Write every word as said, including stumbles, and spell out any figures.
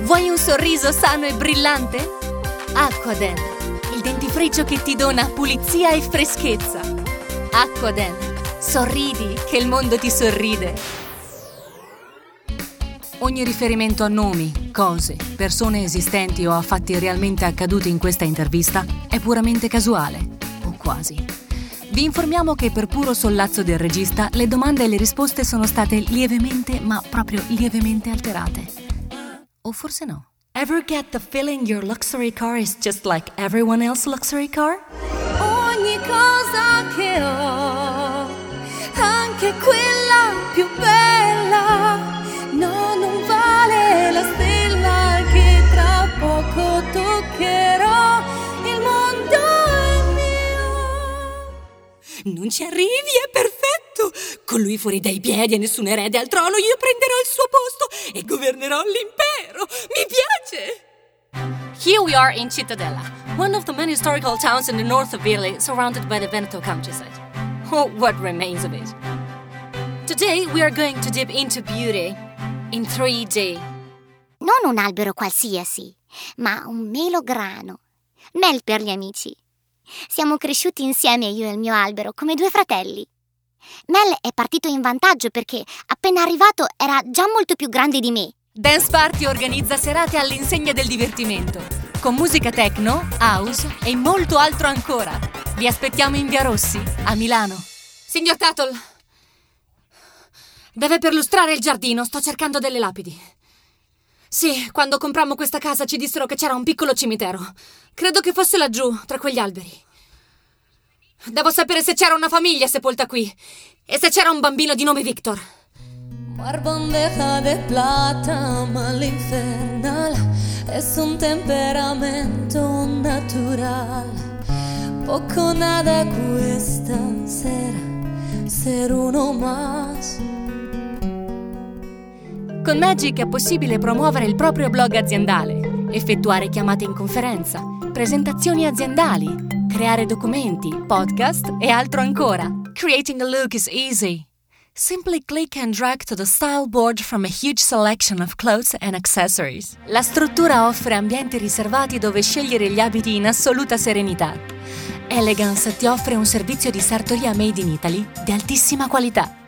Vuoi un sorriso sano e brillante? Aquaden, il dentifricio che ti dona pulizia e freschezza. Aquaden, sorridi che il mondo ti sorride. Ogni riferimento a nomi, cose, persone esistenti o a fatti realmente accaduti in questa intervista è puramente casuale, o quasi. Vi informiamo che per puro sollazzo del regista le domande e le risposte sono state lievemente, ma proprio lievemente alterate. O forse no. Ever get the feeling your luxury car is just like everyone else's luxury car? Ogni cosa che ho, anche quella più bella, no, non vale la stella che tra poco toccherò. Il mondo è mio. Non ci arrivi, è perfetto! Con lui fuori dai piedi e nessun erede al trono, io prenderò il suo posto e governerò l'impero! Mi piace! Here we are in Cittadella, one of the many historical towns in the north of Italy, surrounded by the Veneto countryside. Or what remains of it. Today we are going to dip into beauty in three D. Non un albero qualsiasi, ma un melograno. Mel per gli amici. Siamo cresciuti insieme io e il mio albero, come due fratelli. Mel è partito in vantaggio perché, appena arrivato, era già molto più grande di me. Dance Party organizza serate all'insegna del divertimento, con musica techno, house e molto altro ancora. Vi aspettiamo in Via Rossi, a Milano. Signor Tuttle, deve perlustrare il giardino, sto cercando delle lapidi. Sì, quando comprammo questa casa ci dissero che c'era un piccolo cimitero. Credo che fosse laggiù, tra quegli alberi. Devo sapere se c'era una famiglia sepolta qui e se c'era un bambino di nome Victor. Mar bandeja de plata, mal infernal, es un temperamento natural. Poco nada cuesta ser, ser uno más. Con Magic è possibile promuovere il proprio blog aziendale, effettuare chiamate in conferenza, presentazioni aziendali, creare documenti, podcast e altro ancora. Creating a look is easy. Simply click and drag to the style board from a huge selection of clothes and accessories. La struttura offre ambienti riservati dove scegliere gli abiti in assoluta serenità. Elegance ti offre un servizio di sartoria made in Italy di altissima qualità.